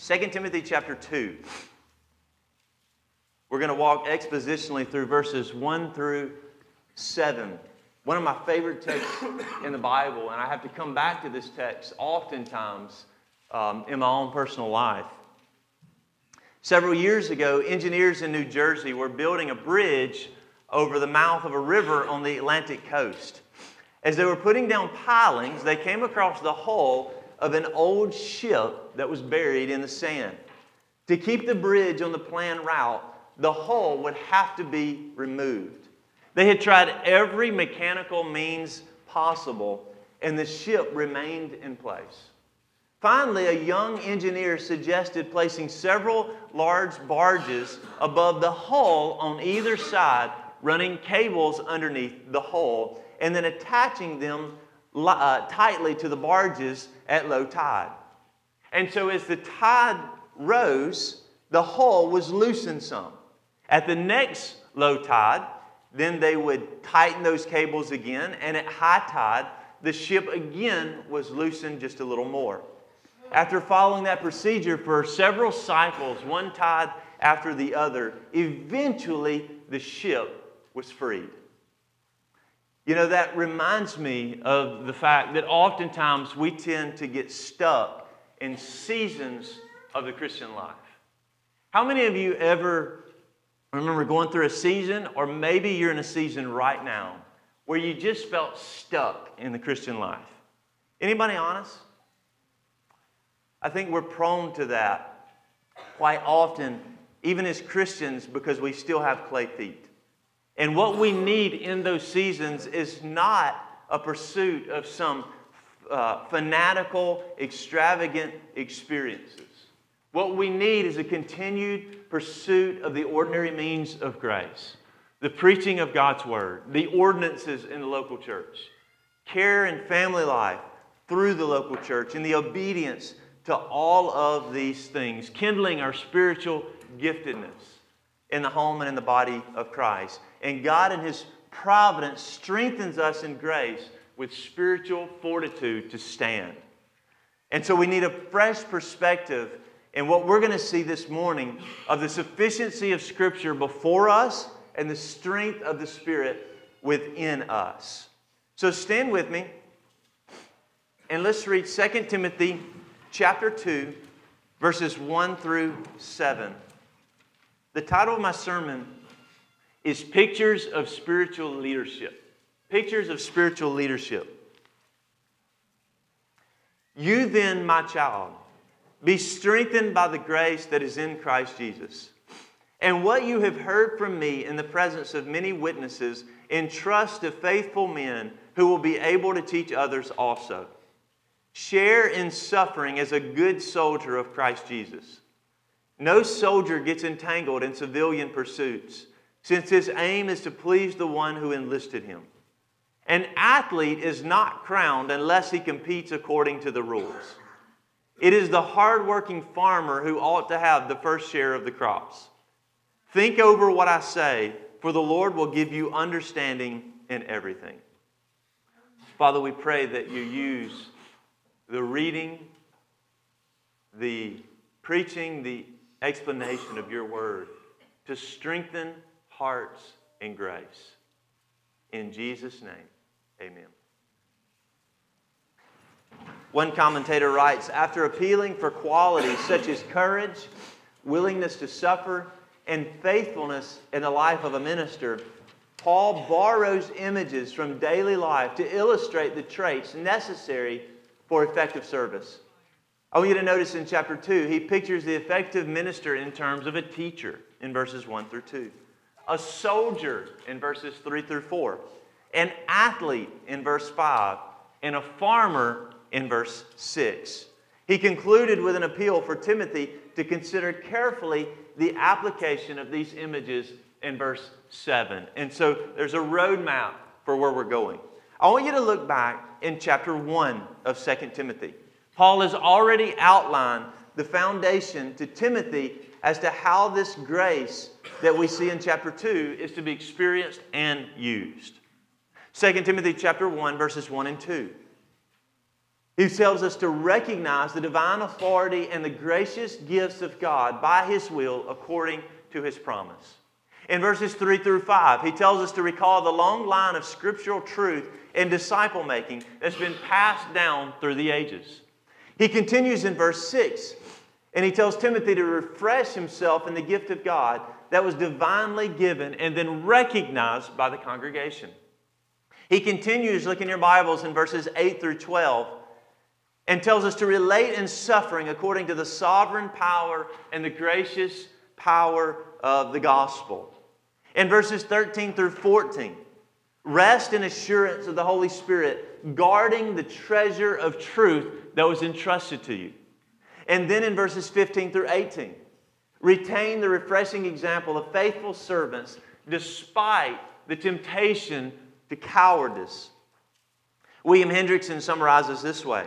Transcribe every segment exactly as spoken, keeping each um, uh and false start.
Second Timothy chapter two. We're going to walk expositionally through verses one through seven. One of my favorite texts in the Bible, and I have to come back to this text oftentimes um, in my own personal life. Several years ago, engineers in New Jersey were building a bridge over the mouth of a river on the Atlantic coast. As they were putting down pilings, they came across the hull of an old ship that was buried in the sand. To keep the bridge on the planned route, the hull would have to be removed. They had tried every mechanical means possible, and the ship remained in place. Finally, a young engineer suggested placing several large barges above the hull on either side, running cables underneath the hull, and then attaching them uh, tightly to the barges at low tide. And so as the tide rose, the hull was loosened some. At the next low tide, then they would tighten those cables again, and at high tide, the ship again was loosened just a little more. After following that procedure for several cycles, one tide after the other, eventually the ship was freed. You know, that reminds me of the fact that oftentimes we tend to get stuck in seasons of the Christian life. How many of you ever remember going through a season, or maybe you're in a season right now, where you just felt stuck in the Christian life? Anybody honest? I think we're prone to that quite often, even as Christians, because we still have clay feet. And what we need in those seasons is not a pursuit of some uh, fanatical, extravagant experiences. What we need is a continued pursuit of the ordinary means of grace, the preaching of God's Word, the ordinances in the local church, care and family life through the local church, and the obedience to all of these things, kindling our spiritual giftedness in the home and in the body of Christ. And God in His providence strengthens us in grace with spiritual fortitude to stand. And so we need a fresh perspective in what we're going to see this morning of the sufficiency of Scripture before us and the strength of the Spirit within us. So stand with me and let's read Second Timothy chapter two, verses one through seven. The title of my sermon is Pictures of Spiritual Leadership. Pictures of Spiritual Leadership. You then, my child, be strengthened by the grace that is in Christ Jesus. And what you have heard from me in the presence of many witnesses, entrust to faithful men who will be able to teach others also. Share in suffering as a good soldier of Christ Jesus. No soldier gets entangled in civilian pursuits, since his aim is to please the one who enlisted him. An athlete is not crowned unless he competes according to the rules. It is the hard-working farmer who ought to have the first share of the crops. Think over what I say, for the Lord will give you understanding in everything. Father, we pray that you use the reading, the preaching, the explanation of your word to strengthen hearts in grace. In Jesus' name, amen. One commentator writes, after appealing for qualities such as courage, willingness to suffer, and faithfulness in the life of a minister, Paul borrows images from daily life to illustrate the traits necessary for effective service. I want you to notice in chapter two, he pictures the effective minister in terms of a teacher in verses one through two, a soldier in verses three through four, an athlete in verse five, and a farmer in verse six. He concluded with an appeal for Timothy to consider carefully the application of these images in verse seven. And so there's a roadmap for where we're going. I want you to look back in chapter one of Second Timothy. Paul has already outlined the foundation to Timothy as to how this grace that we see in chapter two is to be experienced and used. Second Timothy chapter one, verses one and two. He tells us to recognize the divine authority and the gracious gifts of God by His will according to His promise. In verses three through five, he tells us to recall the long line of scriptural truth and disciple making that's been passed down through the ages. He continues in verse six, and he tells Timothy to refresh himself in the gift of God that was divinely given and then recognized by the congregation. He continues, look in your Bibles, in verses eight through twelve, and tells us to relate in suffering according to the sovereign power and the gracious power of the gospel. In verses thirteen through fourteen, rest and assurance of the Holy Spirit, guarding the treasure of truth that was entrusted to you. And then in verses fifteen through eighteen, retain the refreshing example of faithful servants despite the temptation to cowardice. William Hendrickson summarizes this way.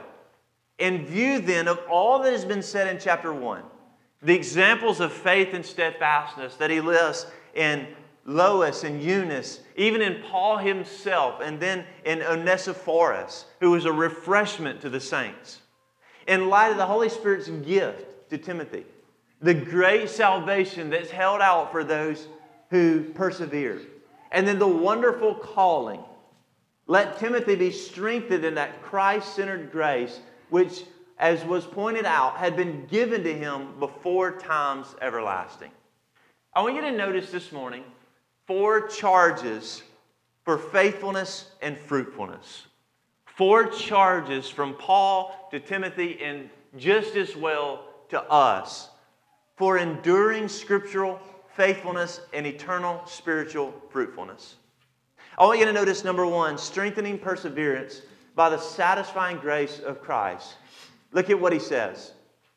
In view then of all that has been said in chapter one, the examples of faith and steadfastness that he lists in Lois and Eunice, even in Paul himself, and then in Onesiphorus, who was a refreshment to the saints. In light of the Holy Spirit's gift to Timothy, the great salvation that's held out for those who persevere, and then the wonderful calling, let Timothy be strengthened in that Christ-centered grace, which, as was pointed out, had been given to him before times everlasting. I want you to notice this morning four charges for faithfulness and fruitfulness. Four charges from Paul to Timothy and just as well to us for enduring scriptural faithfulness and eternal spiritual fruitfulness. I want you to notice, number one, strengthening perseverance by the satisfying grace of Christ. Look at what he says.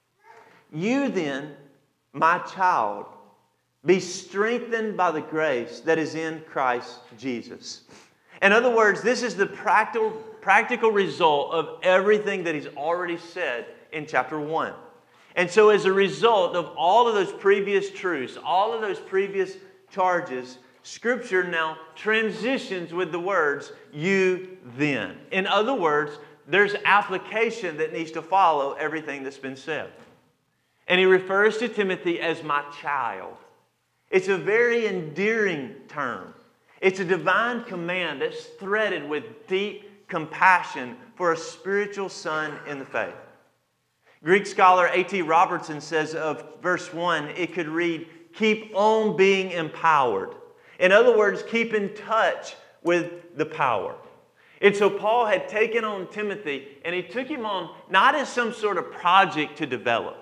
You then, my child, be strengthened by the grace that is in Christ Jesus. In other words, this is the practical, practical result of everything that he's already said in chapter one. And so as a result of all of those previous truths, all of those previous charges, Scripture now transitions with the words, you then. In other words, there's application that needs to follow everything that's been said. And he refers to Timothy as my child. It's a very endearing term. It's a divine command that's threaded with deep compassion for a spiritual son in the faith. Greek scholar A T Robertson says of verse one, it could read, keep on being empowered. In other words, keep in touch with the power. And so Paul had taken on Timothy, and he took him on not as some sort of project to develop,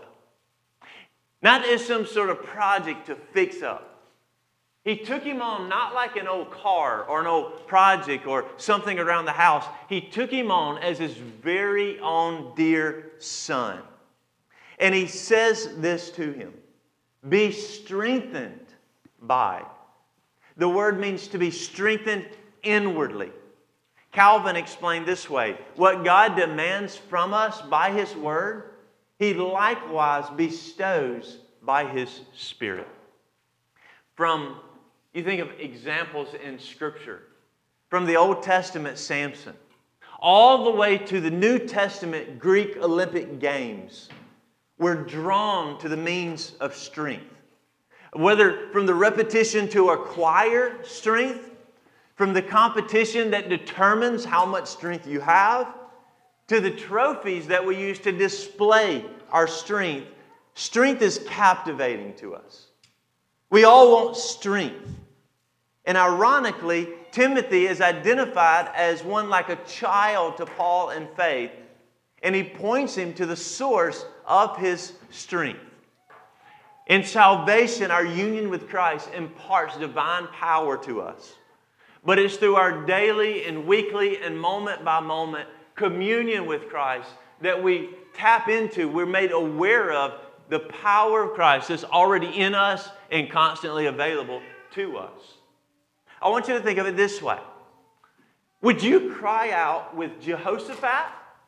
not as some sort of project to fix up. He took him on not like an old car or an old project or something around the house. He took him on as his very own dear son. And he says this to him, be strengthened by. The word means to be strengthened inwardly. Calvin explained this way, what God demands from us by His Word, He likewise bestows by His Spirit. From, you think of examples in Scripture, from the Old Testament, Samson, all the way to the New Testament Greek Olympic Games, we're drawn to the means of strength. Whether from the repetition to acquire strength, from the competition that determines how much strength you have, to the trophies that we use to display our strength, strength is captivating to us. We all want strength. And ironically, Timothy is identified as one like a child to Paul in faith, and he points him to the source of his strength. In salvation, our union with Christ imparts divine power to us. But it's through our daily and weekly and moment by moment communion with Christ that we tap into, we're made aware of the power of Christ that's already in us and constantly available to us. I want you to think of it this way. Would you cry out with Jehoshaphat?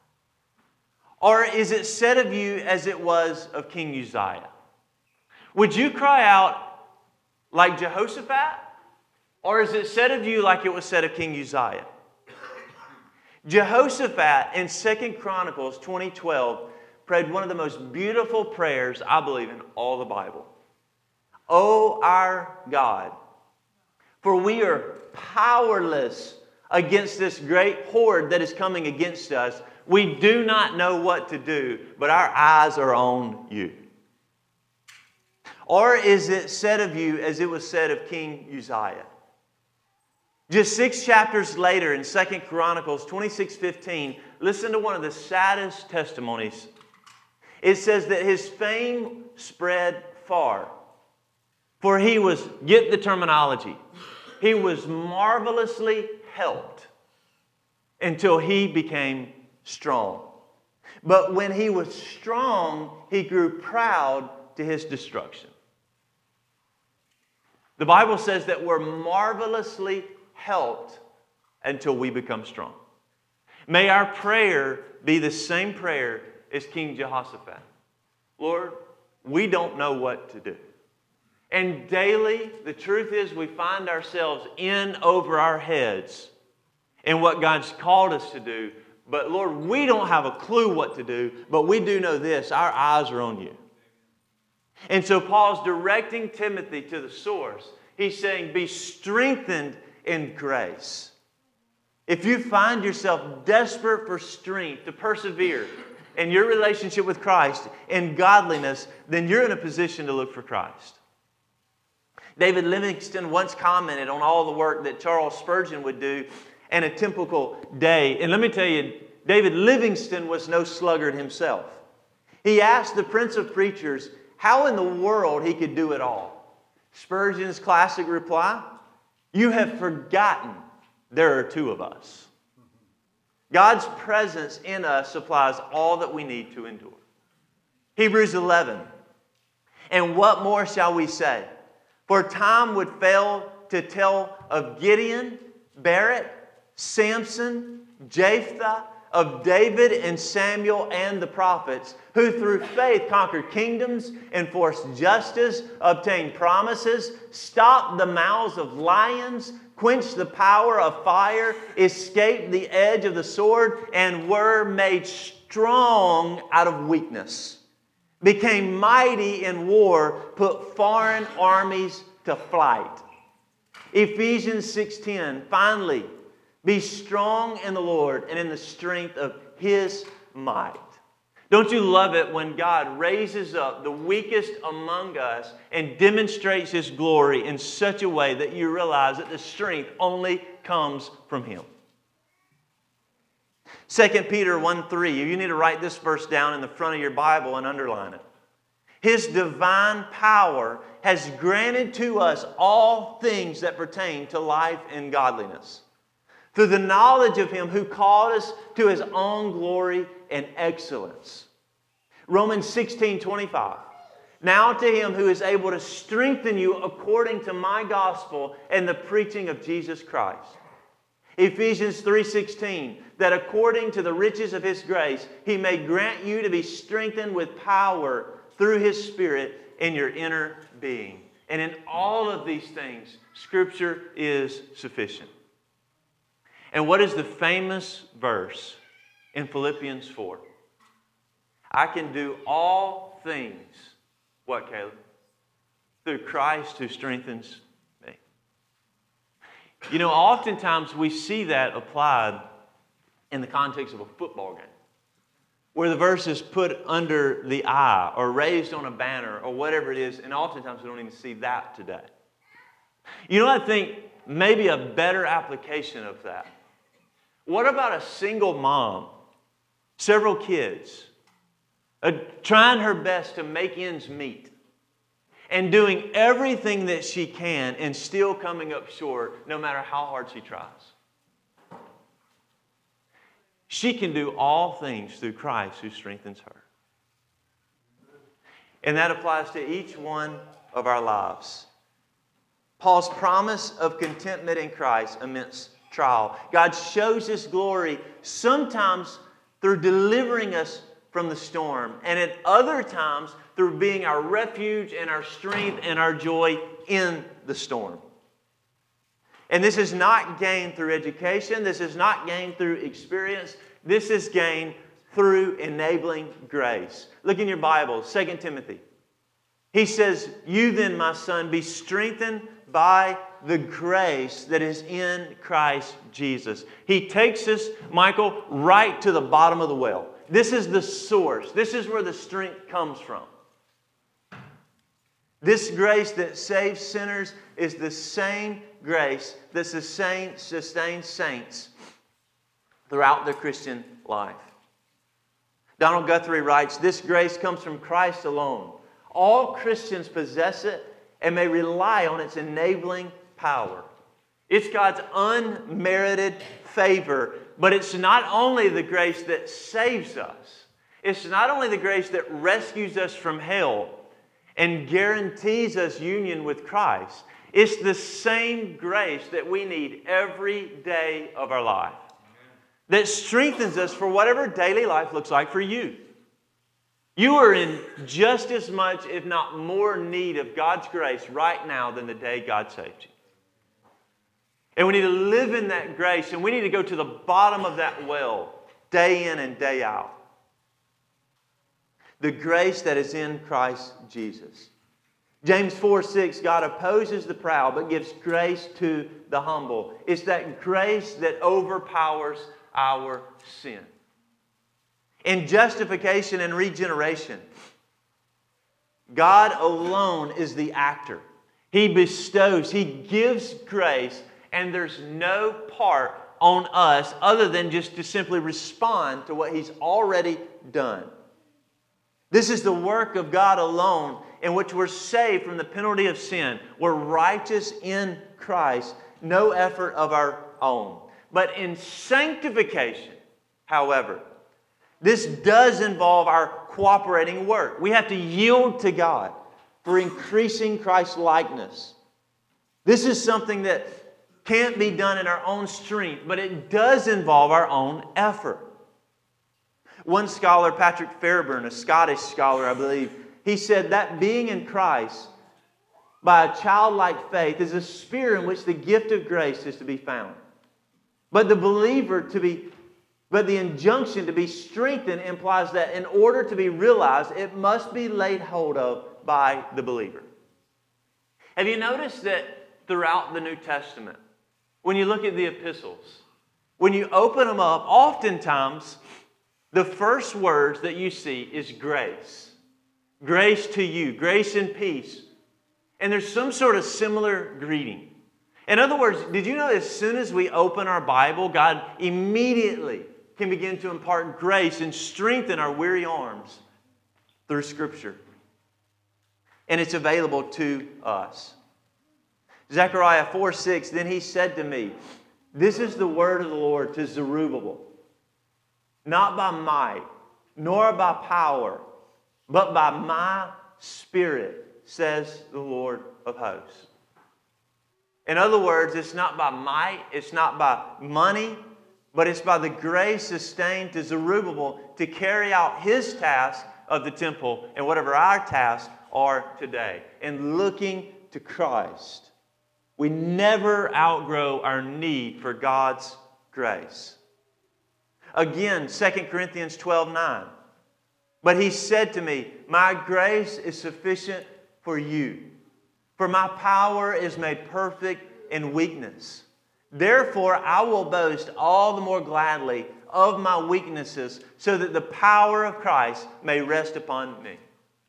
Or is it said of you as it was of King Uzziah? Would you cry out like Jehoshaphat? Or is it said of you like it was said of King Uzziah? Jehoshaphat in Second Chronicles twenty twelve prayed one of the most beautiful prayers, I believe, in all the Bible. O our God, for we are powerless against this great horde that is coming against us. We do not know what to do, but our eyes are on you. Or is it said of you as it was said of King Uzziah? Just six chapters later in Second Chronicles twenty-six fifteen, listen to one of the saddest testimonies. It says that his fame spread far. For he was, get the terminology, he was marvelously helped until he became strong. But when he was strong, he grew proud to his destruction. The Bible says that we're marvelously helped until we become strong. May our prayer be the same prayer as King Jehoshaphat. Lord, we don't know what to do. And daily, the truth is we find ourselves in over our heads in what God's called us to do. But Lord, we don't have a clue what to do, but we do know this, our eyes are on you. And so Paul's directing Timothy to the source. He's saying, be strengthened in grace. If you find yourself desperate for strength to persevere in your relationship with Christ in godliness, then you're in a position to look for Christ. David Livingstone once commented on all the work that Charles Spurgeon would do in a typical day. And let me tell you, David Livingstone was no sluggard himself. He asked the Prince of Preachers how in the world he could do it all. Spurgeon's classic reply, you have forgotten there are two of us. God's presence in us supplies all that we need to endure. Hebrews eleven, and what more shall we say? For time would fail to tell of Gideon, Barak, Samson, Jephthah, of David and Samuel and the prophets, who through faith conquered kingdoms, enforced justice, obtained promises, stopped the mouths of lions, quenched the power of fire, escaped the edge of the sword, and were made strong out of weakness, became mighty in war, put foreign armies to flight. Ephesians six ten, finally, be strong in the Lord and in the strength of His might. Don't you love it when God raises up the weakest among us and demonstrates His glory in such a way that you realize that the strength only comes from Him? Second Peter one three, you need to write this verse down in the front of your Bible and underline it. His divine power has granted to us all things that pertain to life and godliness, through the knowledge of Him who called us to His own glory and excellence. Romans sixteen twenty-five. Now to Him who is able to strengthen you according to my gospel and the preaching of Jesus Christ. Ephesians three sixteen. That according to the riches of His grace, He may grant you to be strengthened with power through His Spirit in your inner being. And in all of these things, Scripture is sufficient. And what is the famous verse in Philippians four? I can do all things, what, Caleb? Through Christ who strengthens me. You know, oftentimes we see that applied in the context of a football game, where the verse is put under the eye or raised on a banner or whatever it is, and oftentimes we don't even see that today. You know what I think maybe a better application of that? What about a single mom, several kids, uh, trying her best to make ends meet and doing everything that she can and still coming up short no matter how hard she tries? She can do all things through Christ who strengthens her. And that applies to each one of our lives. Paul's promise of contentment in Christ amidst trial. God shows His glory sometimes through delivering us from the storm, and at other times through being our refuge and our strength and our joy in the storm. And this is not gained through education. This is not gained through experience. This is gained through enabling grace. Look in your Bible, Second Timothy. He says, "You then, my son, be strengthened by the grace that is in Christ Jesus." He takes us, Michael, right to the bottom of the well. This is the source. This is where the strength comes from. This grace that saves sinners is the same grace that sustains saints throughout their Christian life. Donald Guthrie writes, "This grace comes from Christ alone. All Christians possess it and may rely on its enabling power. It's God's unmerited favor, but it's not only the grace that saves us. It's not only the grace that rescues us from hell and guarantees us union with Christ. It's the same grace that we need every day of our life, that strengthens us for whatever daily life looks like for you. You are in just as much, if not more, need of God's grace right now than the day God saved you. And we need to live in that grace, and we need to go to the bottom of that well day in and day out. The grace that is in Christ Jesus. James four six, God opposes the proud but gives grace to the humble. It's that grace that overpowers our sin. In justification and regeneration, God alone is the actor. He bestows, He gives grace, and there's no part on us other than just to simply respond to what He's already done. This is the work of God alone, in which we're saved from the penalty of sin. We're righteous in Christ, no effort of our own. But in sanctification, however, this does involve our cooperating work. We have to yield to God for increasing Christ's likeness. This is something that can't be done in our own strength, but it does involve our own effort. One scholar, Patrick Fairbairn, a Scottish scholar, I believe, he said that being in Christ by a childlike faith is a sphere in which the gift of grace is to be found. But the believer to be, but the injunction to be strengthened implies that in order to be realized, it must be laid hold of by the believer. Have you noticed that throughout the New Testament, when you look at the epistles, when you open them up, oftentimes the first words that you see is grace. Grace to you, grace and peace. And there's some sort of similar greeting. In other words, did you know as soon as we open our Bible, God immediately can begin to impart grace and strengthen our weary arms through Scripture. And it's available to us. Zechariah four six, then he said to me, "This is the word of the Lord to Zerubbabel. Not by might, nor by power, but by my Spirit, says the Lord of hosts." In other words, it's not by might, it's not by money, but it's by the grace sustained to Zerubbabel to carry out his task of the temple and whatever our tasks are today. And looking to Christ, we never outgrow our need for God's grace. Again, Second Corinthians twelve nine. But he said to me, "My grace is sufficient for you, for my power is made perfect in weakness. Therefore, I will boast all the more gladly of my weaknesses, so that the power of Christ may rest upon me."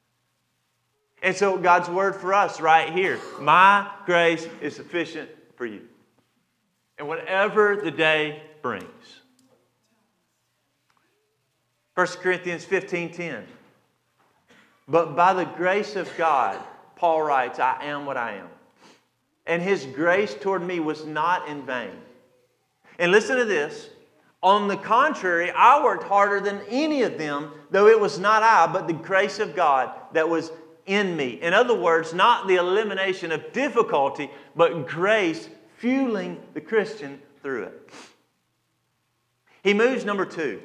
And so God's word for us right here, my grace is sufficient for you. And whatever the day brings. First Corinthians fifteen ten. But by the grace of God, Paul writes, I am what I am. And His grace toward me was not in vain. And listen to this. On the contrary, I worked harder than any of them, though it was not I, but the grace of God that was in me. In other words, not the elimination of difficulty, but grace fueling the Christian through it. He moves number two.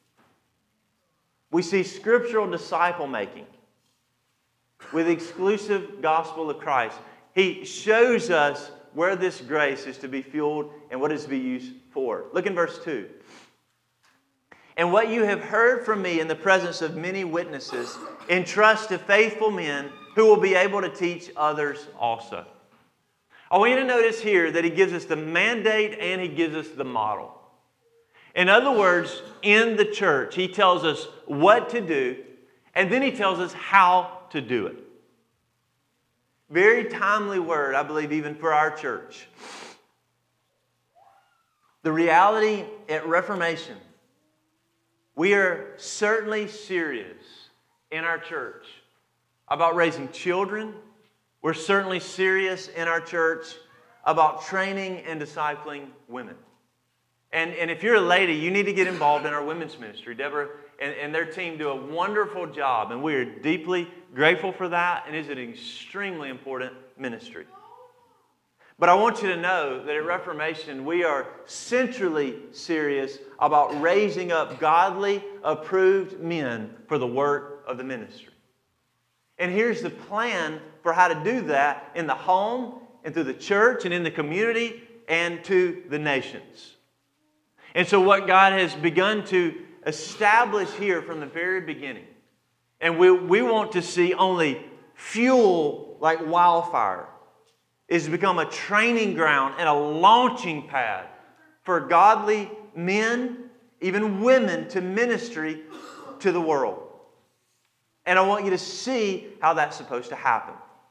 We see scriptural disciple making with exclusive gospel of Christ. He shows us where this grace is to be fueled and what it is to be used for. Look in verse two. And what you have heard from me in the presence of many witnesses, entrust to faithful men who will be able to teach others also. I want you to notice here that he gives us the mandate and he gives us the model. In other words, in the church, he tells us what to do, and then he tells us how to do it. Very timely word, I believe, even for our church. The reality at Reformation, we are certainly serious in our church about raising children. We're certainly serious in our church about training and discipling women. And, and if you're a lady, you need to get involved in our women's ministry. Deborah and, and their team do a wonderful job, and we are deeply grateful for that, and it's an extremely important ministry. But I want you to know that at Reformation, we are centrally serious about raising up godly, approved men for the work of the ministry. And here's the plan for how to do that in the home, and through the church, and in the community, and to the nations. And so what God has begun to establish here from the very beginning, and we, we want to see only fuel like wildfire, is to become a training ground and a launching pad for godly men, even women, to ministry to the world. And I want you to see how that's supposed to happen.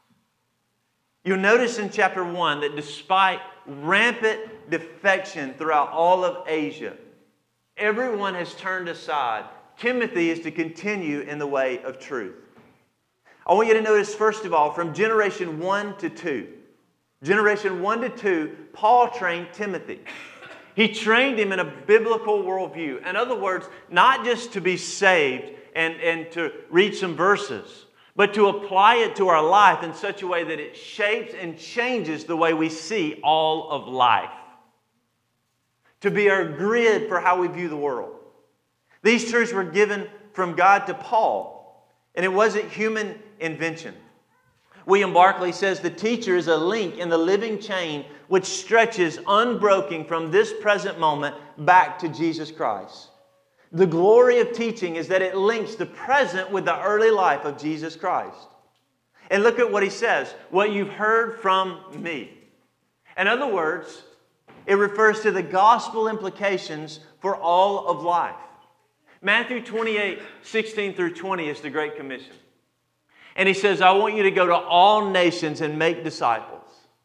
You'll notice in chapter one that despite rampant defection throughout all of Asia, everyone has turned aside. Timothy is to continue in the way of truth. I want you to notice, first of all, from generation one to two. Generation one to two, Paul trained Timothy. He trained him in a biblical worldview. In other words, not just to be saved and, and to read some verses, but to apply it to our life in such a way that it shapes and changes the way we see all of life. To be our grid for how we view the world. These truths were given from God to Paul, and it wasn't human invention. William Barclay says the teacher is a link in the living chain which stretches unbroken from this present moment back to Jesus Christ. The glory of teaching is that it links the present with the early life of Jesus Christ. And look at what he says, what you've heard from me. In other words, it refers to the gospel implications for all of life. Matthew twenty-eight, sixteen through twenty is the Great Commission. And he says, I want you to go to all nations and make disciples.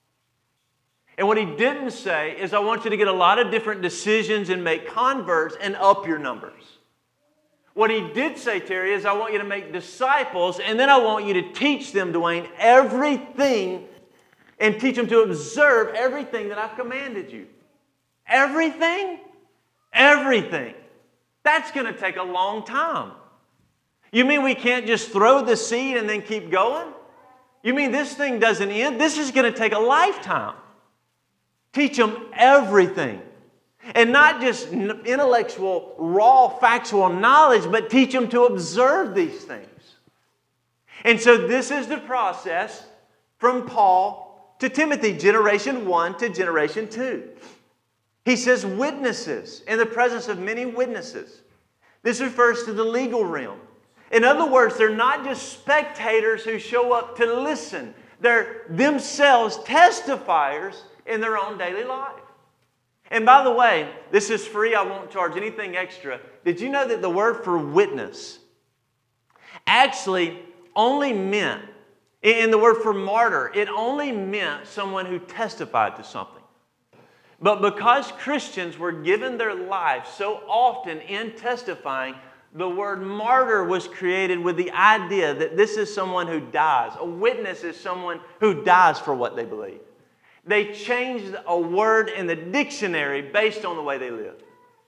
And what he didn't say is, I want you to get a lot of different decisions and make converts and up your numbers. What he did say, Terry, is I want you to make disciples, and then I want you to teach them, Dwayne, everything, and teach them to observe everything that I've commanded you. Everything? Everything. That's going to take a long time. You mean we can't just throw the seed and then keep going? You mean this thing doesn't end? This is going to take a lifetime. Teach them everything. And not just intellectual, raw, factual knowledge, but teach them to observe these things. And so this is the process from Paul to Timothy, generation one to generation two. He says witnesses, in the presence of many witnesses. This refers to the legal realm. In other words, they're not just spectators who show up to listen. They're themselves testifiers in their own daily life. And by the way, this is free. I won't charge anything extra. Did you know that the word for witness actually only meant, in the word for martyr, it only meant someone who testified to something. But because Christians were given their life so often in testifying, the word martyr was created with the idea that this is someone who dies. A witness is someone who dies for what they believe. They changed a word in the dictionary based on the way they lived.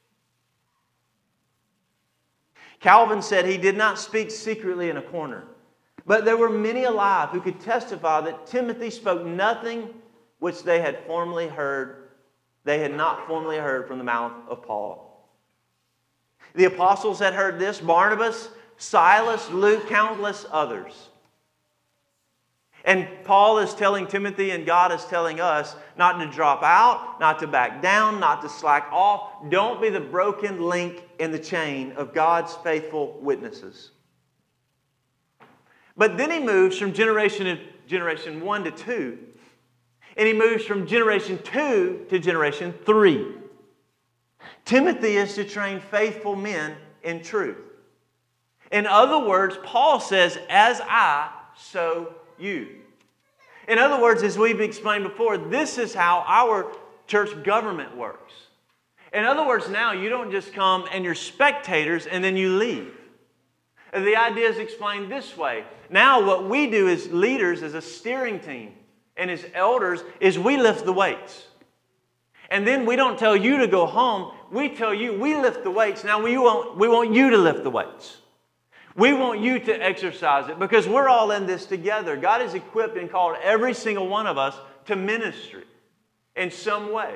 Calvin said he did not speak secretly in a corner, but there were many alive who could testify that Timothy spoke nothing which they had formerly heard, they had not formerly heard from the mouth of Paul. The apostles had heard this, Barnabas, Silas, Luke, countless others. And Paul is telling Timothy and God is telling us not to drop out, not to back down, not to slack off. Don't be the broken link in the chain of God's faithful witnesses. But then he moves from generation to generation one to two. And he moves from generation two to generation three. Timothy is to train faithful men in truth. In other words, Paul says, as I, so you. In other words, as we've explained before, this is how our church government works. In other words, now you don't just come and you're spectators and then you leave. The idea is explained this way. Now what we do as leaders, as a steering team, and as elders, is we lift the weights. And then we don't tell you to go home. We tell you, we lift the weights. Now we want, we want you to lift the weights. We want you to exercise it because we're all in this together. God has equipped and called every single one of us to ministry in some way.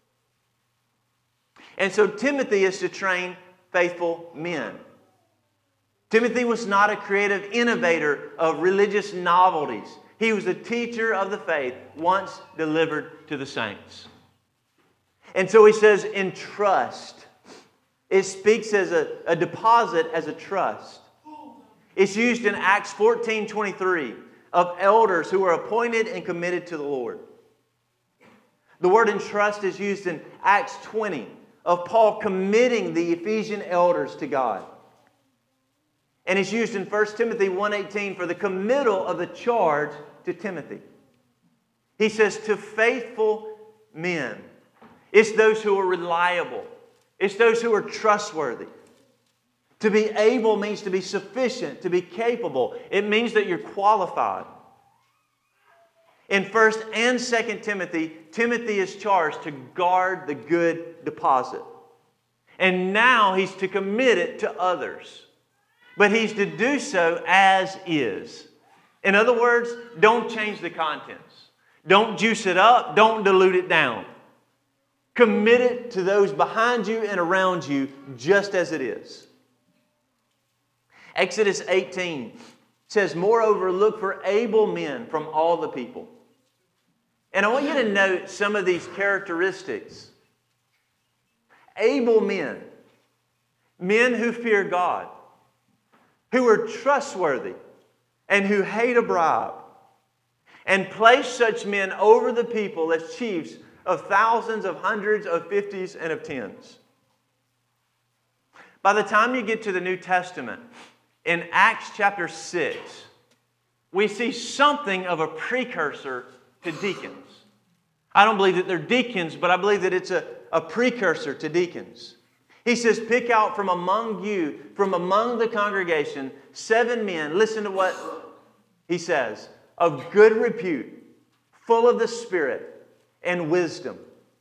And so Timothy is to train faithful men. Timothy was not a creative innovator of religious novelties. He was a teacher of the faith once delivered to the saints. And so he says, entrust. It speaks as a, a deposit, as a trust. It's used in Acts fourteen twenty-three of elders who are appointed and committed to the Lord. The word entrust is used in Acts twenty of Paul committing the Ephesian elders to God. And it's used in First Timothy one eighteen for the committal of the charge to Timothy. He says, to faithful men. It's those who are reliable. It's those who are trustworthy. To be able means to be sufficient, to be capable. It means that you're qualified. In First and Second Timothy, Timothy is charged to guard the good deposit. And now he's to commit it to others. But he's to do so as is. In other words, don't change the contents. Don't juice it up. Don't dilute it down. Commit it to those behind you and around you just as it is. Exodus eighteen says, moreover, look for able men from all the people. And I want you to note some of these characteristics. Able men. Men who fear God. Who are trustworthy. And who hate a bribe. And place such men over the people as chiefs of thousands, of hundreds, of fifties, and of tens. By the time you get to the New Testament, in Acts chapter six, we see something of a precursor to deacons. I don't believe that they're deacons, but I believe that it's a, a precursor to deacons. He says, pick out from among you, from among the congregation, seven men. Listen to what he says. Of good repute, full of the Spirit and wisdom.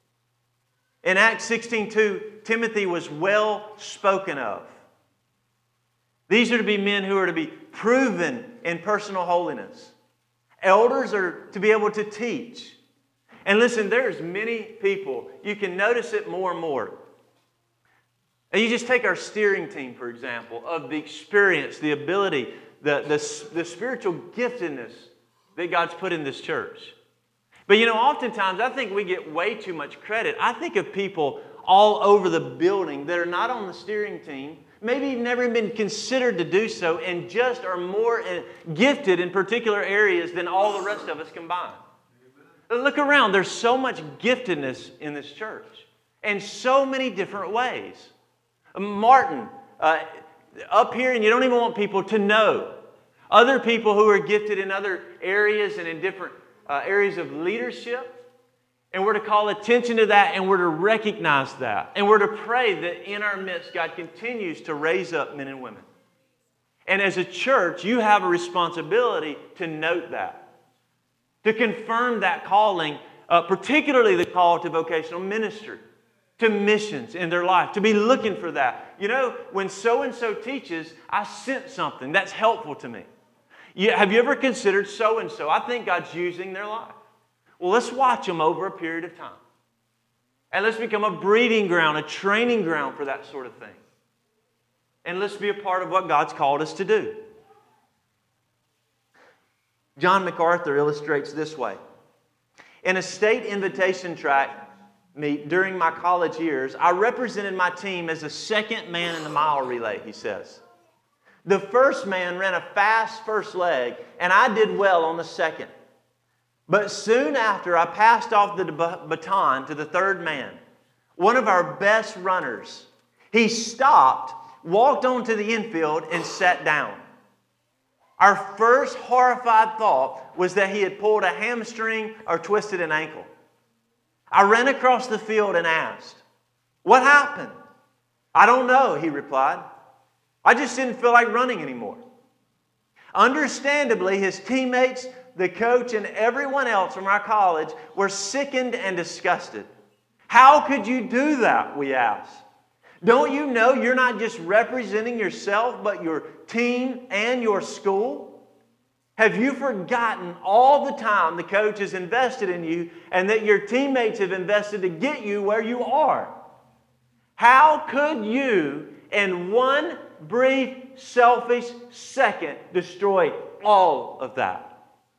In Acts sixteen two, Timothy was well spoken of. These are to be men who are to be proven in personal holiness. Elders are to be able to teach. And listen, there's many people, you can notice it more and more. And you just take our steering team, for example, of the experience, the ability, the, the, the spiritual giftedness that God's put in this church. But you know, oftentimes I think we get way too much credit. I think of people all over the building that are not on the steering team, maybe never been considered to do so, and just are more gifted in particular areas than all the rest of us combined. Look around. There's so much giftedness in this church in so many different ways. Martin, uh, up here, and you don't even want people to know. Other people who are gifted in other areas and in different uh, areas of leadership. And we're to call attention to that, and we're to recognize that. And we're to pray that in our midst, God continues to raise up men and women. And as a church, you have a responsibility to note that. To confirm that calling, uh, particularly the call to vocational ministry, to missions in their life, to be looking for that. You know, when so-and-so teaches, I sense something that's helpful to me. You, have you ever considered so-and-so? I think God's using their life. Well, let's watch them over a period of time. And let's become a breeding ground, a training ground for that sort of thing. And let's be a part of what God's called us to do. John MacArthur illustrates this way. In a state invitation track meet during my college years, I represented my team as the second man in the mile relay, he says. The first man ran a fast first leg, and I did well on the second. But soon after, I passed off the baton to the third man, one of our best runners. He stopped, walked onto the infield, and sat down. Our first horrified thought was that he had pulled a hamstring or twisted an ankle. I ran across the field and asked, "What happened?" "I don't know," he replied. "I just didn't feel like running anymore." Understandably, his teammates, the coach, and everyone else from our college were sickened and disgusted. "How could you do that?" we asked. "Don't you know you're not just representing yourself, but your team and your school? Have you forgotten all the time the coach has invested in you and that your teammates have invested to get you where you are? How could you, in one brief, selfish second, destroy all of that?"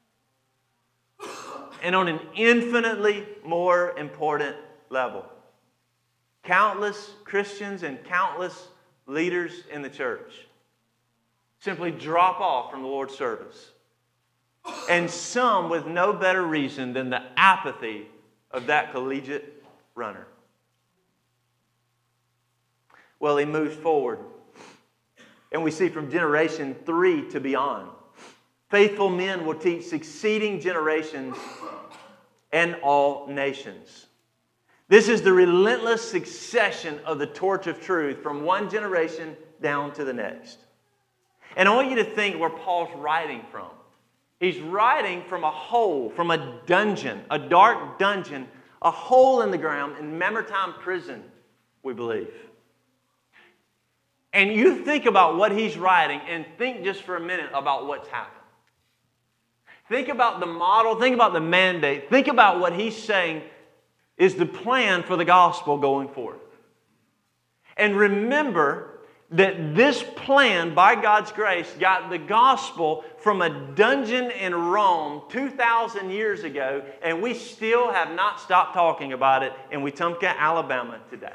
And on an infinitely more important level, countless Christians and countless leaders in the church simply drop off from the Lord's service. And some with no better reason than the apathy of that collegiate runner. Well, he moves forward. And we see from generation three to beyond, faithful men will teach succeeding generations and all nations. This is the relentless succession of the torch of truth from one generation down to the next. And I want you to think where Paul's writing from. He's writing from a hole, from a dungeon, a dark dungeon, a hole in the ground in Mamertine prison, we believe. And you think about what he's writing and think just for a minute about what's happened. Think about the model, think about the mandate, think about what he's saying is the plan for the gospel going forward. And remember that this plan, by God's grace, got the gospel from a dungeon in Rome two thousand years ago, and we still have not stopped talking about it in Wetumpka, Alabama today.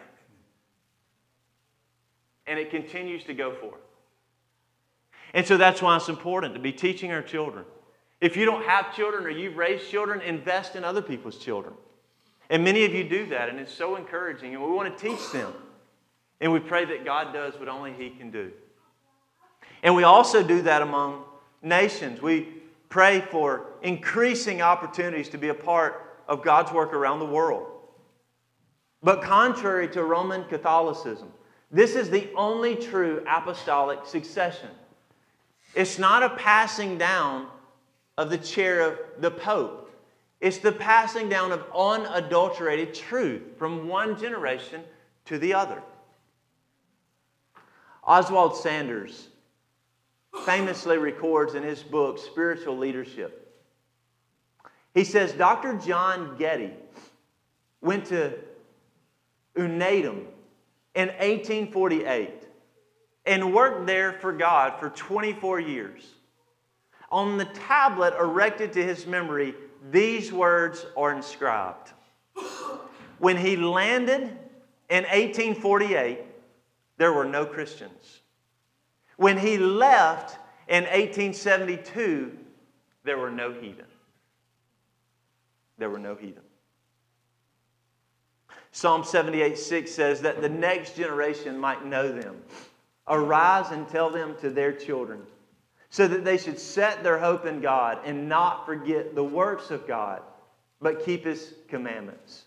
And it continues to go forth. And so that's why it's important to be teaching our children. If you don't have children or you've raised children, invest in other people's children. And many of you do that, and it's so encouraging, and we want to teach them. And we pray that God does what only He can do. And we also do that among nations. We pray for increasing opportunities to be a part of God's work around the world. But contrary to Roman Catholicism, this is the only true apostolic succession. It's not a passing down of the chair of the Pope. It's the passing down of unadulterated truth from one generation to the other. Oswald Sanders famously records in his book, Spiritual Leadership. He says, Doctor John Getty went to Unadom in eighteen forty-eight and worked there for God for twenty-four years. On the tablet erected to his memory, these words are inscribed. When he landed in eighteen forty-eight, there were no Christians. When he left in eighteen seventy-two, there were no heathen. There were no heathen. Psalm seventy-eight six says that the next generation might know them. Arise and tell them to their children, so that they should set their hope in God and not forget the works of God, but keep His commandments.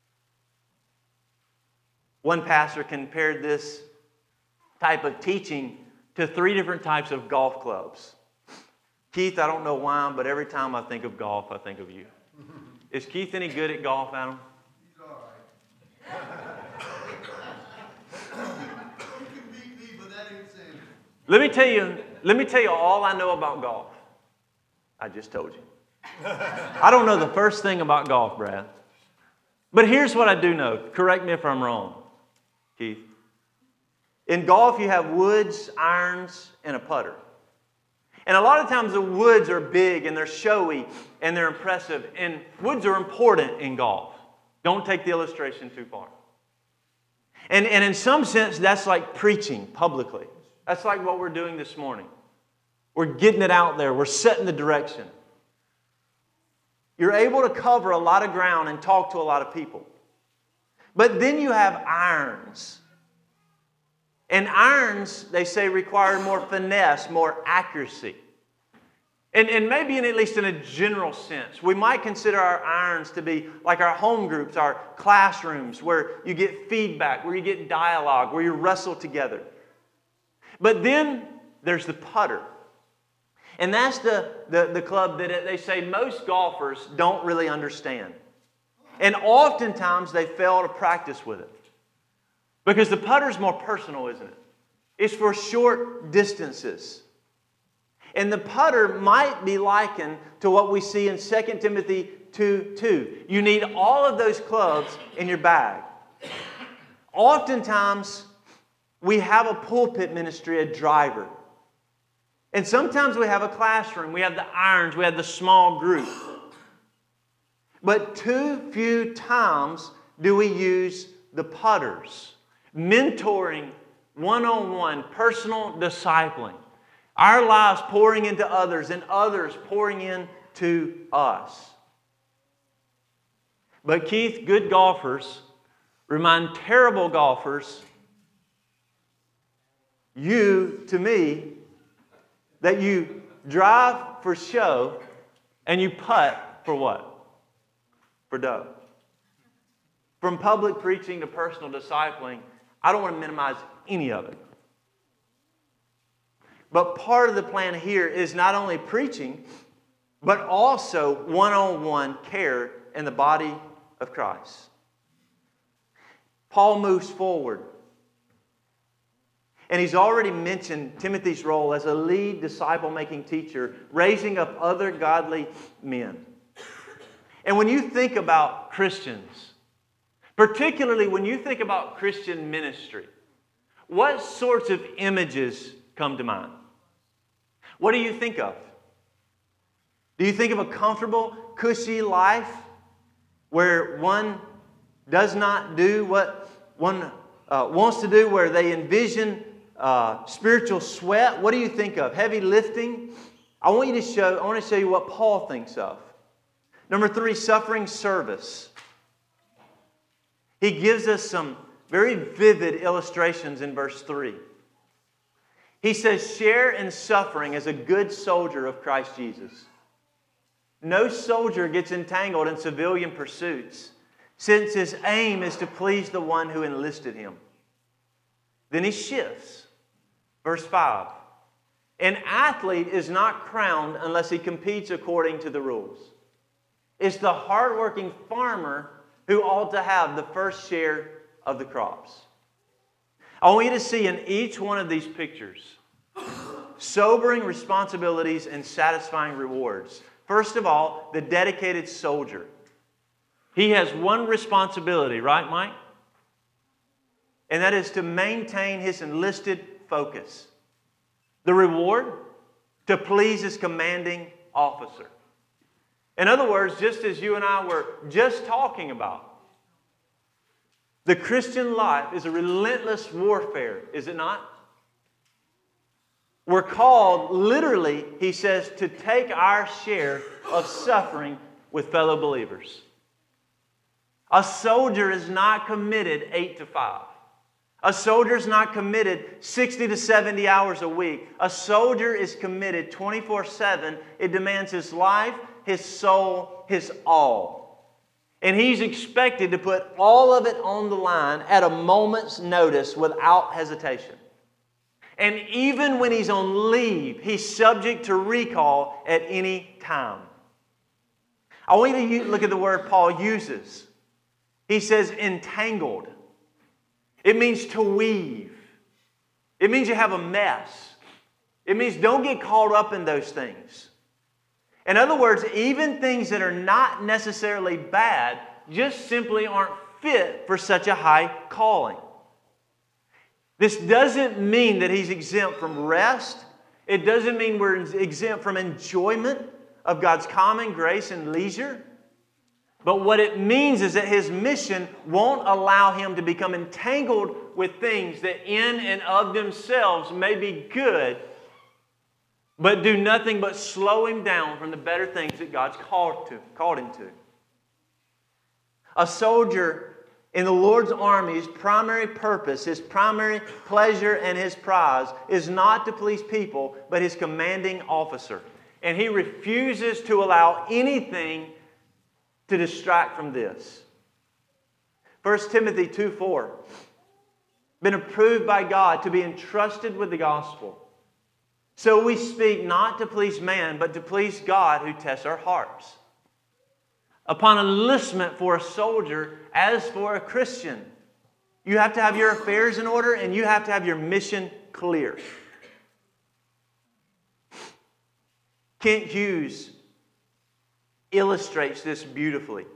One pastor compared this type of teaching to three different types of golf clubs. Keith, I don't know why, but every time I think of golf, I think of you. Is Keith any good at golf, Adam? He's all right. You can beat me, but that ain't saying. Let me tell you, let me tell you all I know about golf. I just told you. I don't know the first thing about golf, Brad. But here's what I do know. Correct me if I'm wrong, Keith. In golf, you have woods, irons, and a putter. And a lot of times the woods are big and they're showy and they're impressive. And woods are important in golf. Don't take the illustration too far. And, and in some sense, that's like preaching publicly. That's like what we're doing this morning. We're getting it out there. We're setting the direction. You're able to cover a lot of ground and talk to a lot of people. But then you have irons. And irons, they say, require more finesse, more accuracy. And, and maybe in at least in a general sense, we might consider our irons to be like our home groups, our classrooms, where you get feedback, where you get dialogue, where you wrestle together. But then there's the putter. And that's the, the, the club that they say most golfers don't really understand. And oftentimes they fail to practice with it. Because the putter's more personal, isn't it? It's for short distances. And the putter might be likened to what we see in Second Timothy two two. You need all of those clubs in your bag. Oftentimes, we have a pulpit ministry, a driver. And sometimes we have a classroom. We have the irons. We have the small group. But too few times do we use the putters. Mentoring, one-on-one, personal discipling. Our lives pouring into others and others pouring into us. But Keith, good golfers remind terrible golfers, you, to me, that you drive for show and you putt for what? For dough. From public preaching to personal discipling, I don't want to minimize any of it. But part of the plan here is not only preaching, but also one-on-one care in the body of Christ. Paul moves forward. And he's already mentioned Timothy's role as a lead disciple-making teacher, raising up other godly men. And when you think about Christians, particularly when you think about Christian ministry, what sorts of images come to mind? What do you think of? Do you think of a comfortable, cushy life where one does not do what one uh, wants to do, where they envision uh, spiritual sweat? What do you think of? Heavy lifting? I want you to show. I want to show you what Paul thinks of. Number three, suffering service. He gives us some very vivid illustrations in verse three. He says, share in suffering as a good soldier of Christ Jesus. No soldier gets entangled in civilian pursuits, since his aim is to please the one who enlisted him. Then he shifts. Verse five. An athlete is not crowned unless he competes according to the rules. It's the hardworking farmer who ought to have the first share of the crops. I want you to see in each one of these pictures sobering responsibilities and satisfying rewards. First of all, the dedicated soldier. He has one responsibility, right, Mike? And that is to maintain his enlisted focus. The reward? To please his commanding officer. In other words, just as you and I were just talking about, the Christian life is a relentless warfare, is it not? We're called, literally, he says, to take our share of suffering with fellow believers. A soldier is not committed eight to five. A soldier is not committed sixty to seventy hours a week. A soldier is committed twenty-four seven. It demands his life, his soul, his all. And he's expected to put all of it on the line at a moment's notice without hesitation. And even when he's on leave, he's subject to recall at any time. I want you to look at the word Paul uses. He says entangled. It means to weave. It means you have a mess. It means don't get caught up in those things. In other words, even things that are not necessarily bad just simply aren't fit for such a high calling. This doesn't mean that he's exempt from rest It doesn't mean we're exempt from enjoyment of God's common grace and leisure. But what it means is that His mission won't allow Him to become entangled with things that in and of themselves may be good, but do nothing but slow Him down from the better things that God's called to, called Him to. A soldier in the Lord's army, his primary purpose, his primary pleasure, and his prize is not to please people, but his commanding officer. And he refuses to allow anything to distract from this. First Timothy two four. Been approved by God to be entrusted with the gospel. So we speak not to please man, but to please God who tests our hearts. Upon enlistment for a soldier, as for a Christian, you have to have your affairs in order and you have to have your mission clear. Kent Hughes illustrates this beautifully.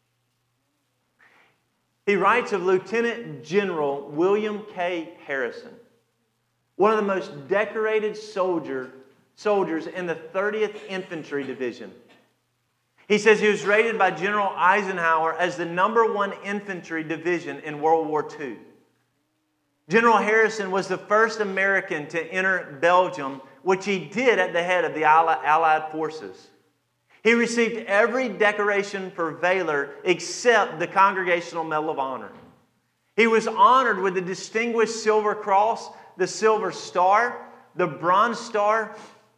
He writes of Lieutenant General William K. Harrison, one of the most decorated soldier, soldiers in the thirtieth Infantry Division. He says he was rated by General Eisenhower as the number one infantry division in World War Two. General Harrison was the first American to enter Belgium, which he did at the head of the Allied forces. He received every decoration for valor except the Congressional Medal of Honor. He was honored with the Distinguished Silver Cross, the Silver Star, the Bronze Star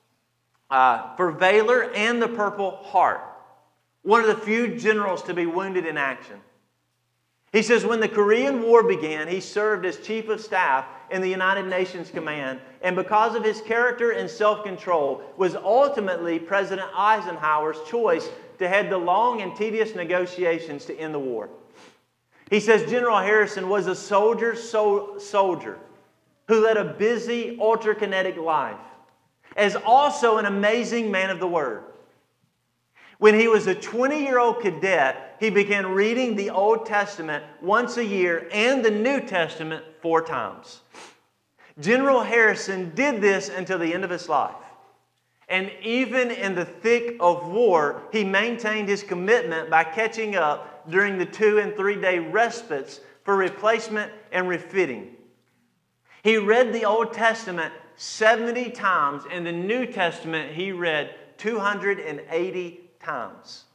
uh, for valor, and the Purple Heart. One of the few generals to be wounded in action. He says when the Korean War began, he served as Chief of Staff in the United Nations Command, and because of his character and self-control, was ultimately President Eisenhower's choice to head the long and tedious negotiations to end the war. He says General Harrison was a soldier's so- soldier who led a busy, ultra-kinetic life, as also an amazing man of the Word. When he was a twenty-year-old cadet, he began reading the Old Testament once a year and the New Testament four times. General Harrison did this until the end of his life. And even in the thick of war, he maintained his commitment by catching up during the two and three day respites for replacement and refitting. He read the Old Testament seventy times, and the New Testament he read two hundred eighty times.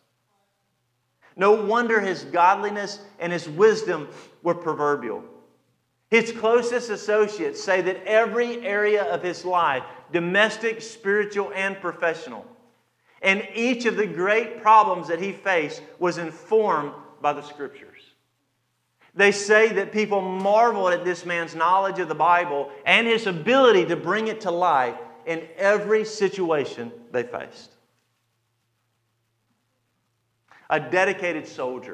No wonder his godliness and his wisdom were proverbial. His closest associates say that every area of his life, domestic, spiritual, and professional, and each of the great problems that he faced was informed by the Scriptures. They say that people marveled at this man's knowledge of the Bible and his ability to bring it to life in every situation they faced. A dedicated soldier,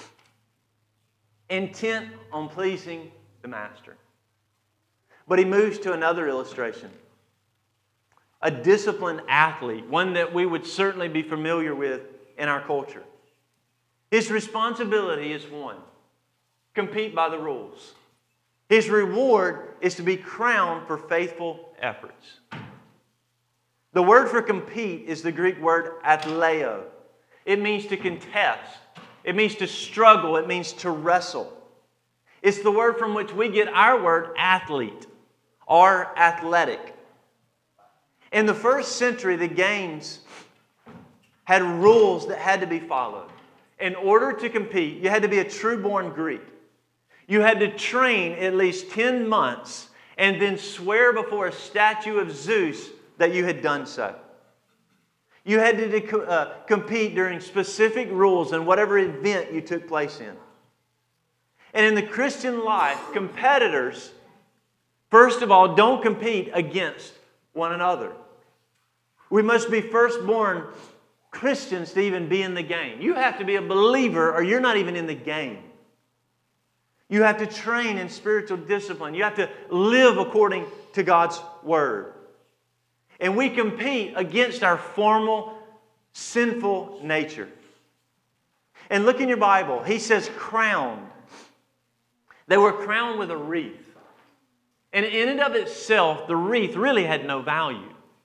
intent on pleasing the master. But he moves to another illustration. A disciplined athlete, one that we would certainly be familiar with in our culture. His responsibility is one: compete by the rules. His reward is to be crowned for faithful efforts. The word for compete is the Greek word athleo. It means to contest. It means to struggle. It means to wrestle. It's the word from which we get our word athlete or athletic. In the first century, the games had rules that had to be followed. In order to compete, you had to be a true-born Greek. You had to train at least ten months and then swear before a statue of Zeus that you had done so. You had to uh, compete during specific rules in whatever event you took place in. And in the Christian life, competitors, first of all, don't compete against one another. We must be firstborn Christians to even be in the game. You have to be a believer or you're not even in the game. You have to train in spiritual discipline. You have to live according to God's Word. And we compete against our formal, sinful nature. And look in your Bible. He says crowned. They were crowned with a wreath. And in and of itself, the wreath really had no value.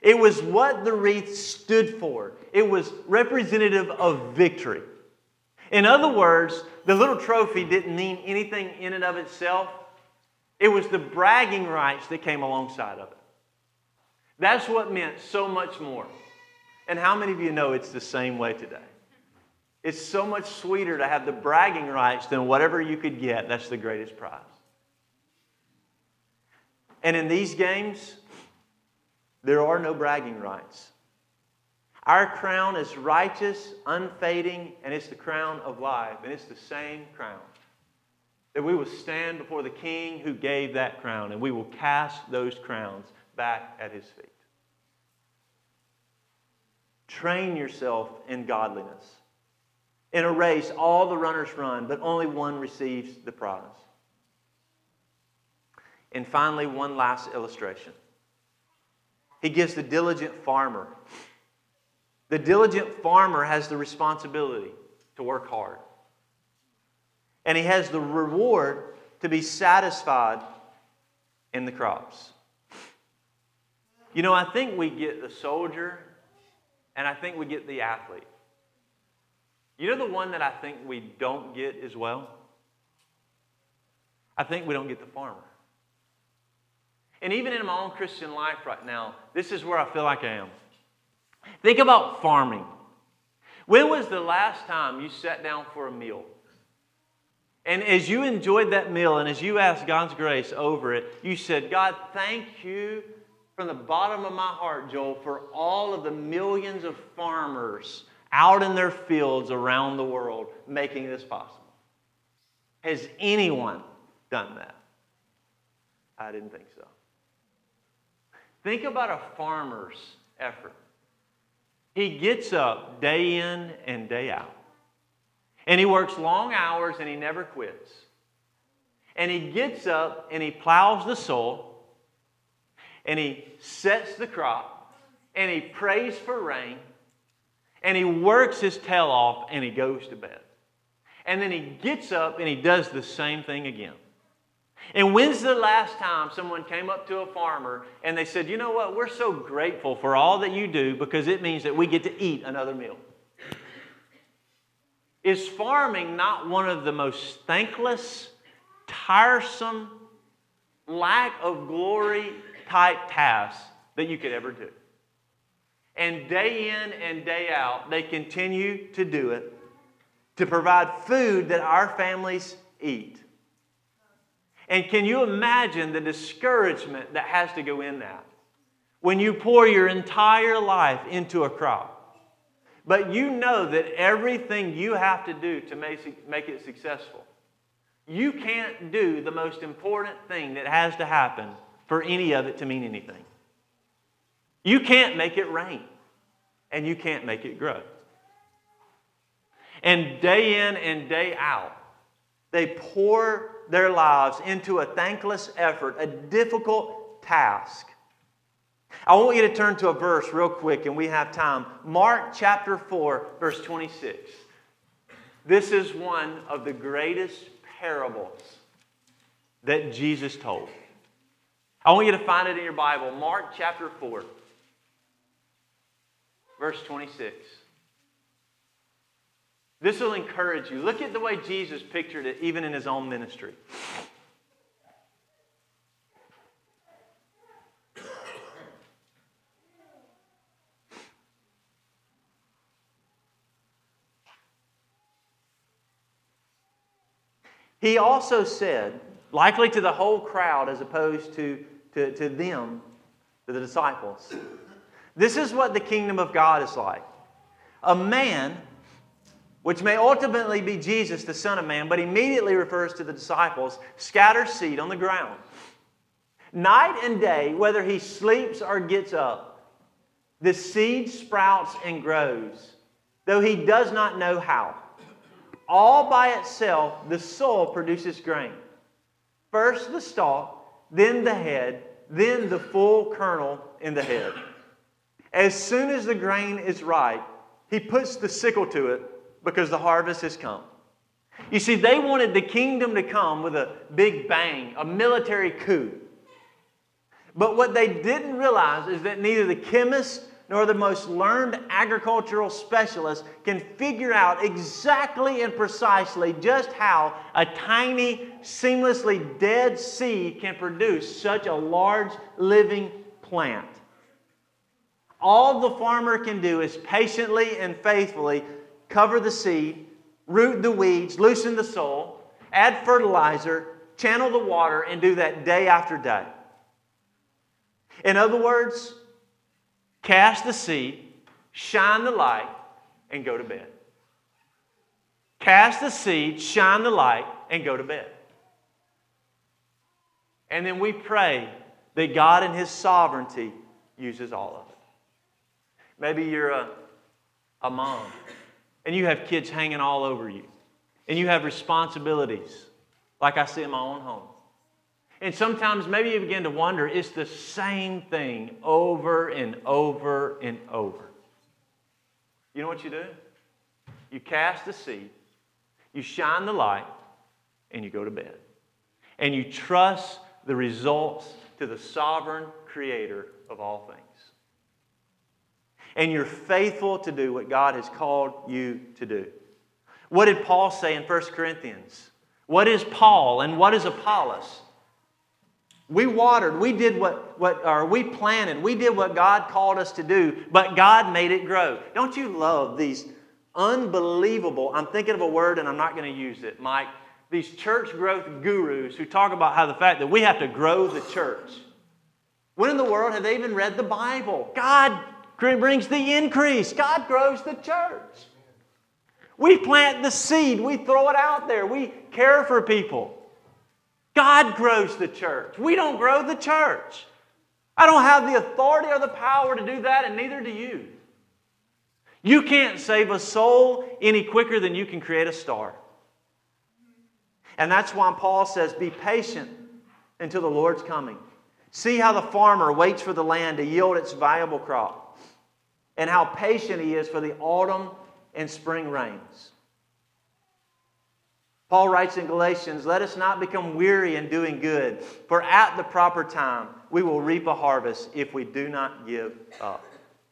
It was what the wreath stood for. It was representative of victory. In other words, the little trophy didn't mean anything in and of itself. It was the bragging rights that came alongside of it. That's what meant so much more. And how many of you know it's the same way today? It's so much sweeter to have the bragging rights than whatever you could get. That's the greatest prize. And in these games, there are no bragging rights. Our crown is righteous, unfading, and it's the crown of life. And it's the same crown. That we will stand before the King who gave that crown, and we will cast those crowns back at His feet. Train yourself in godliness. In a race, all the runners run, but only one receives the prize. And finally, one last illustration. He gives the diligent farmer. The diligent farmer has the responsibility to work hard. And he has the reward to be satisfied in the crops. You know, I think we get the soldier, and I think we get the athlete. You know the one that I think we don't get as well? I think we don't get the farmer. And even in my own Christian life right now, this is where I feel like I am. Think about farming. When was the last time you sat down for a meal? And as you enjoyed that meal and as you asked God's grace over it, you said, God, thank you from the bottom of my heart, Joel, for all of the millions of farmers out in their fields around the world making this possible. Has anyone done that? I didn't think so. Think about a farmer's effort. He gets up day in and day out. And he works long hours and he never quits. And he gets up and he plows the soil. And he sets the crop. And he prays for rain. And he works his tail off and he goes to bed. And then he gets up and he does the same thing again. And when's the last time someone came up to a farmer and they said, you know what, we're so grateful for all that you do because it means that we get to eat another meal? Is farming not one of the most thankless, tiresome, lack of glory type tasks that you could ever do? And day in and day out, they continue to do it to provide food that our families eat. And can you imagine the discouragement that has to go in that? When you pour your entire life into a crop, but you know that everything you have to do to make, make it successful, you can't do the most important thing that has to happen for any of it to mean anything. You can't make it rain, and you can't make it grow. And day in and day out, they pour their lives into a thankless effort, a difficult task. I want you to turn to a verse real quick, and we have time. Mark chapter four, verse twenty-six. This is one of the greatest parables that Jesus told. I want you to find it in your Bible. Mark chapter four, verse twenty-six. This will encourage you. Look at the way Jesus pictured it, even in His own ministry. He also said, likely to the whole crowd as opposed to, to, to them, to the disciples, this is what the kingdom of God is like. A man, which may ultimately be Jesus, the Son of Man, but immediately refers to the disciples, scatters seed on the ground. Night and day, whether he sleeps or gets up, the seed sprouts and grows, though he does not know how. All by itself, the soil produces grain. First the stalk, then the head, then the full kernel in the head. As soon as the grain is ripe, he puts the sickle to it, because the harvest has come. You see, they wanted the kingdom to come with a big bang, a military coup. But what they didn't realize is that neither the chemist nor the most learned agricultural specialist can figure out exactly and precisely just how a tiny, seamlessly dead seed can produce such a large living plant. All the farmer can do is patiently and faithfully cover the seed, root the weeds, loosen the soil, add fertilizer, channel the water, and do that day after day. In other words, cast the seed, shine the light, and go to bed. Cast the seed, shine the light, and go to bed. And then we pray that God in His sovereignty uses all of it. Maybe you're a, a mom, and you have kids hanging all over you, and you have responsibilities, like I see in my own home. And sometimes maybe you begin to wonder, it's the same thing over and over and over. You know what you do? You cast the seed, you shine the light, and you go to bed. And you trust the results to the sovereign creator of all things. And you're faithful to do what God has called you to do. What did Paul say in First Corinthians? What is Paul and what is Apollos? We watered, we did what, what, or we planted, we did what God called us to do, but God made it grow. Don't you love these unbelievable, I'm thinking of a word and I'm not going to use it, Mike, these church growth gurus who talk about how the fact that we have to grow the church. When in the world have they even read the Bible? God brings the increase. God grows the church. We plant the seed, we throw it out there, we care for people. God grows the church. We don't grow the church. I don't have the authority or the power to do that, and neither do you. You can't save a soul any quicker than you can create a star. And that's why Paul says, be patient until the Lord's coming. See how the farmer waits for the land to yield its valuable crop, and how patient he is for the autumn and spring rains. Paul writes in Galatians, let us not become weary in doing good, for at the proper time we will reap a harvest if we do not give up.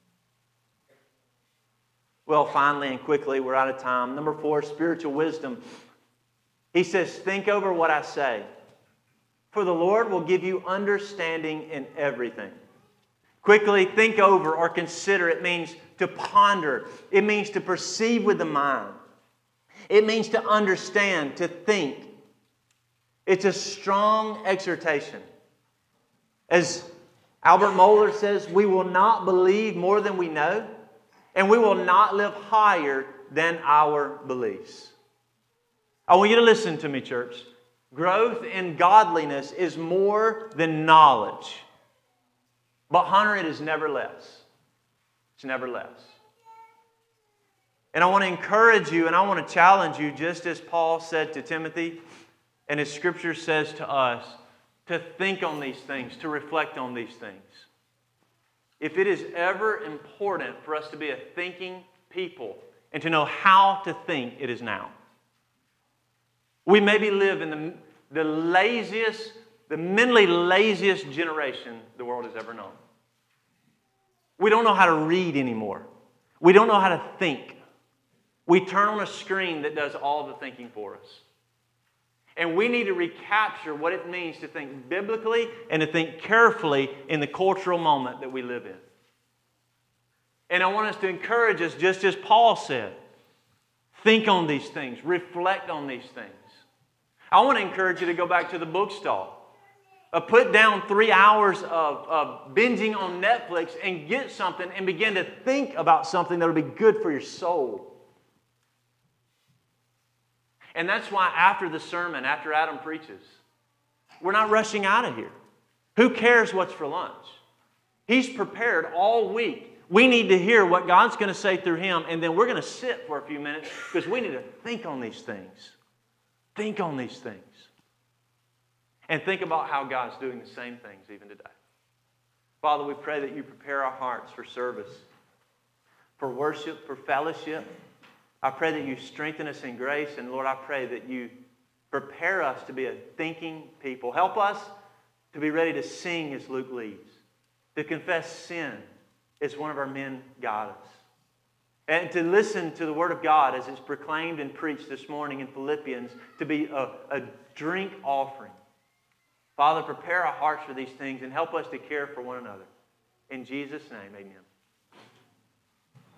Well, finally and quickly, we're out of time. Number four, spiritual wisdom. He says, think over what I say, for the Lord will give you understanding in everything. Quickly, think over or consider. It means to ponder. It means to perceive with the mind. It means to understand, to think. It's a strong exhortation. As Albert Mohler says, we will not believe more than we know, and we will not live higher than our beliefs. I want you to listen to me, church. Growth in godliness is more than knowledge. But Hunter, it is never less. It's never less. And I want to encourage you and I want to challenge you, just as Paul said to Timothy and as Scripture says to us, to think on these things, to reflect on these things. If it is ever important for us to be a thinking people and to know how to think, it is now. We maybe live in the, the laziest, the mentally laziest generation the world has ever known. We don't know how to read anymore. We don't know how to think. We turn on a screen that does all the thinking for us. And we need to recapture what it means to think biblically and to think carefully in the cultural moment that we live in. And I want us to encourage us, just as Paul said, think on these things, reflect on these things. I want to encourage you to go back to the bookstall. Uh, put down three hours of, of binging on Netflix and get something and begin to think about something that will be good for your soul. And that's why after the sermon, after Adam preaches, we're not rushing out of here. Who cares what's for lunch? He's prepared all week. We need to hear what God's going to say through him, and then we're going to sit for a few minutes because we need to think on these things. Think on these things. And think about how God's doing the same things even today. Father, we pray that you prepare our hearts for service, for worship, for fellowship. I pray that you strengthen us in grace. And Lord, I pray that you prepare us to be a thinking people. Help us To be ready to sing as Luke leads. To confess sin as one of our men guide us. And to listen to the Word of God as it's proclaimed and preached this morning in Philippians to be a, a drink offering. Father, prepare our hearts for these things and help us to care for one another. In Jesus' name, amen.